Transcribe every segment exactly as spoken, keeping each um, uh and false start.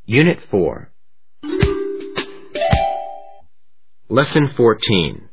Unit four. Lesson fourteen.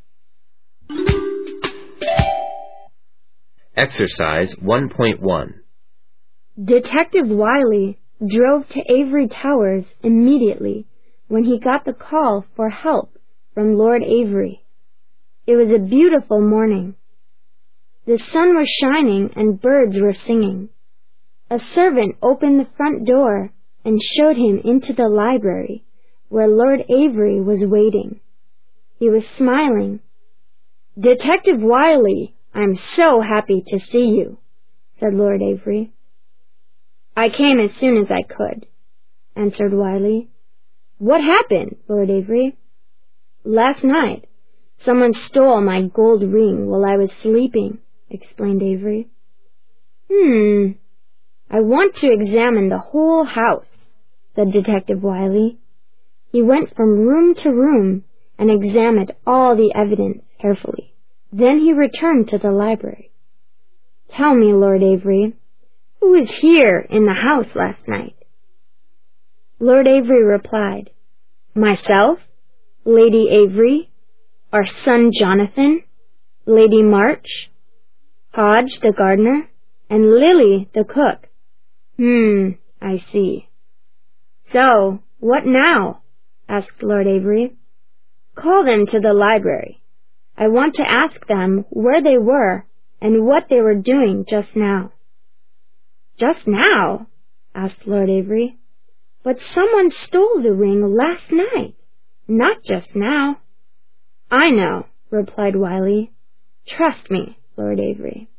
Exercise one point one. Detective Wiley drove to Avery Towers immediately when he got the call for help from Lord Avery. It was a beautiful morning. The sun was shining and birds were singing. A servant opened the front door and showed him into the library where Lord Avery was waiting. He was smiling. "Detective Wiley, I'm so happy to see you," said Lord Avery. "I came as soon as I could," answered Wiley. "What happened, Lord Avery?" "Last night, someone stole my gold ring while I was sleeping," explained Avery. Hmm, I want to examine the whole house," said Detective Wiley. He went from room to room and examined all the evidence carefully. Then he returned to the library. "Tell me, Lord Avery, who was here in the house last night?" Lord Avery replied, "Myself, Lady Avery, our son Jonathan, Lady March, Hodge the gardener, and Lily the cook." "Hmm, I see." "So, what now?" asked Lord Avery. "Call them to the library. I want to ask them where they were and what they were doing just now." "Just now?" asked Lord Avery. "But someone stole the ring last night, not just now." "I know," replied Wiley. "Trust me, Lord Avery."